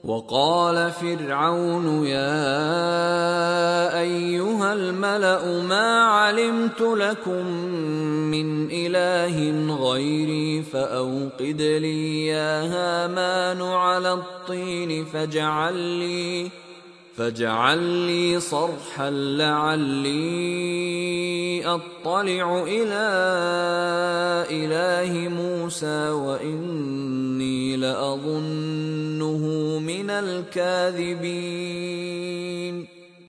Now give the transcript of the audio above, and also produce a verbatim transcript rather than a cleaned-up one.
وقال فرعون يا أيها الملأ ما علمت لكم من إله غيري فأوقد لي يا هامان على الطين فاجعل لي فاجعل لي صرحا لعلي أطلع إلى إله موسى وإني لأظنه من الكاذبين.